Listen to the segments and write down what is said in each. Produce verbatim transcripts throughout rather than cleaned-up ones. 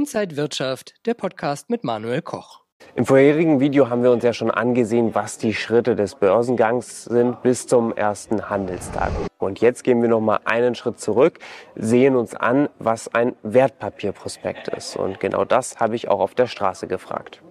Inside Wirtschaft, der Podcast mit Manuel Koch. Im vorherigen Video haben wir uns ja schon angesehen, was die Schritte des Börsengangs sind bis zum ersten Handelstag. Und jetzt gehen wir noch mal einen Schritt zurück, sehen uns an, was ein Wertpapierprospekt ist. Und genau das habe ich auch auf der Straße gefragt.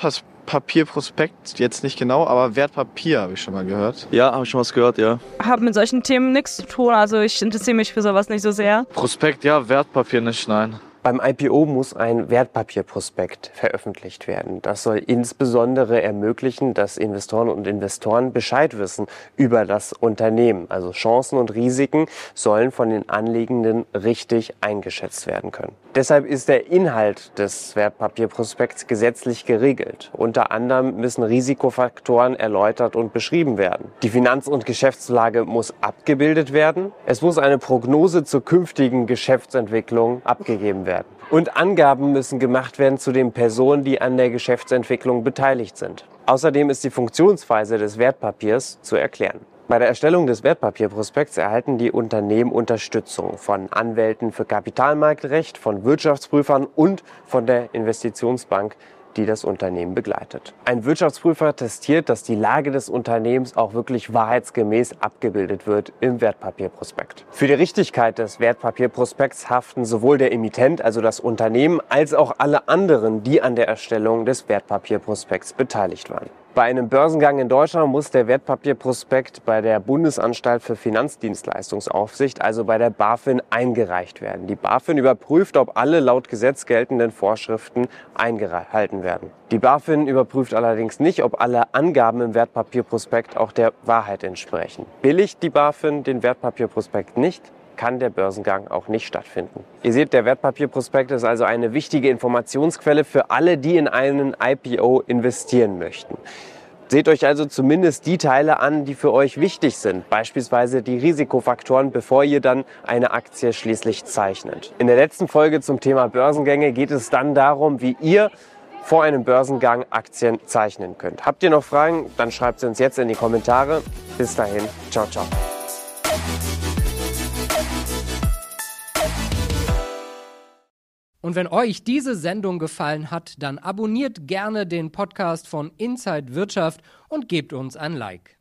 Wertpapierprospekt jetzt nicht genau, aber Wertpapier habe ich schon mal gehört. Ja, habe ich schon was gehört, ja. Habe mit solchen Themen nichts zu tun, also ich interessiere mich für sowas nicht so sehr. Prospekt, ja, Wertpapier nicht, nein. Beim I P O muss ein Wertpapierprospekt veröffentlicht werden. Das soll insbesondere ermöglichen, dass Investoren und Investoren Bescheid wissen über das Unternehmen. Also Chancen und Risiken sollen von den Anlegenden richtig eingeschätzt werden können. Deshalb ist der Inhalt des Wertpapierprospekts gesetzlich geregelt. Unter anderem müssen Risikofaktoren erläutert und beschrieben werden. Die Finanz- und Geschäftslage muss abgebildet werden. Es muss eine Prognose zur künftigen Geschäftsentwicklung abgegeben werden. Und Angaben müssen gemacht werden zu den Personen, die an der Geschäftsentwicklung beteiligt sind. Außerdem ist die Funktionsweise des Wertpapiers zu erklären. Bei der Erstellung des Wertpapierprospekts erhalten die Unternehmen Unterstützung von Anwälten für Kapitalmarktrecht, von Wirtschaftsprüfern und von der Investitionsbank, die das Unternehmen begleitet. Ein Wirtschaftsprüfer testiert, dass die Lage des Unternehmens auch wirklich wahrheitsgemäß abgebildet wird im Wertpapierprospekt. Für die Richtigkeit des Wertpapierprospekts haften sowohl der Emittent, also das Unternehmen, als auch alle anderen, die an der Erstellung des Wertpapierprospekts beteiligt waren. Bei einem Börsengang in Deutschland muss der Wertpapierprospekt bei der Bundesanstalt für Finanzdienstleistungsaufsicht, also bei der BaFin, eingereicht werden. Die BaFin überprüft, ob alle laut Gesetz geltenden Vorschriften eingehalten werden. Die BaFin überprüft allerdings nicht, ob alle Angaben im Wertpapierprospekt auch der Wahrheit entsprechen. Billigt die BaFin den Wertpapierprospekt nicht, kann der Börsengang auch nicht stattfinden. Ihr seht, der Wertpapierprospekt ist also eine wichtige Informationsquelle für alle, die in einen I P O investieren möchten. Seht euch also zumindest die Teile an, die für euch wichtig sind, beispielsweise die Risikofaktoren, bevor ihr dann eine Aktie schließlich zeichnet. In der letzten Folge zum Thema Börsengänge geht es dann darum, wie ihr vor einem Börsengang Aktien zeichnen könnt. Habt ihr noch Fragen? Dann schreibt sie uns jetzt in die Kommentare. Bis dahin, ciao, ciao. Und wenn euch diese Sendung gefallen hat, dann abonniert gerne den Podcast von Inside Wirtschaft und gebt uns ein Like.